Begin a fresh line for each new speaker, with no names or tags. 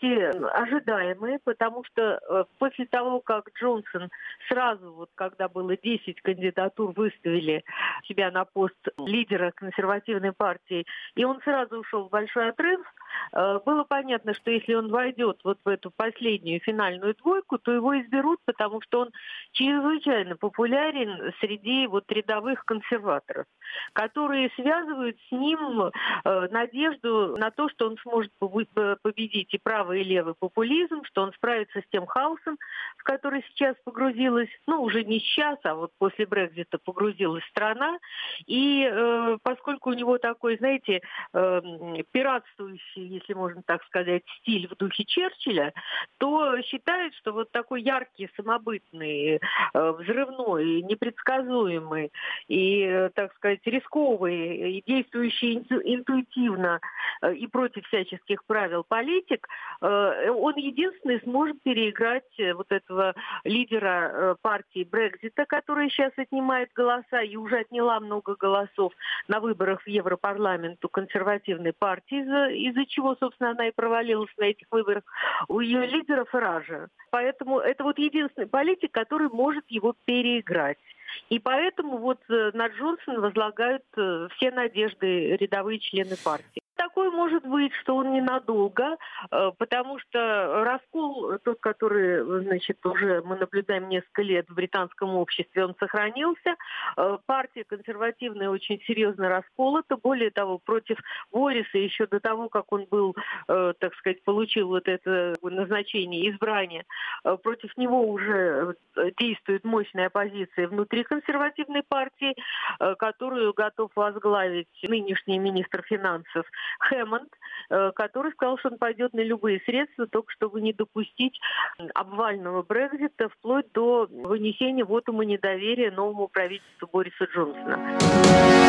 почти ожидаемые, потому что после того, как Джонсон сразу, вот когда было 10 кандидатур, выставили себя на пост лидера консервативной партии, и он сразу ушел в большой отрыв, было понятно, что если он войдет вот в эту последнюю финальную двойку, то его изберут, потому что он чрезвычайно популярен среди вот рядовых консерваторов, которые связывают с ним надежду на то, что он сможет победить и правый, и левый популизм, что он справится с тем хаосом, в который сейчас погрузилась, ну, уже не сейчас, а вот после Брексита погрузилась страна. И поскольку у него такой, знаете, пиратствующий, если можно так сказать, стиль в духе Черчилля, то считают, что вот такой яркий, самобытный, взрывной, непредсказуемый и, так сказать, рисковый и действующий интуитивно и против всяческих правил политик, он единственный сможет переиграть вот этого лидера партии Брексита, которая сейчас отнимает голоса и уже отняла много голосов на выборах в Европарламент у консервативной партии, из-за чего, собственно, она и провалилась на этих выборах, у ее лидера Фаража. Поэтому это вот единственный политик, который может его переиграть. И поэтому вот на Джонсона возлагают все надежды рядовые члены партии. Такое может быть, что он ненадолго, потому что раскол, тот, который, значит, уже мы наблюдаем несколько лет в британском обществе, он сохранился. Партия консервативная очень серьезно расколота. Более того, против Бориса еще до того, как он был, так сказать, получил вот это назначение, избрание, против него уже действует мощная оппозиция внутри консервативной партии, которую готов возглавить нынешний министр финансов Хэммонд, который сказал, что он пойдет на любые средства, только чтобы не допустить обвального Брексита, вплоть до вынесения вотума недоверия новому правительству Бориса Джонсона.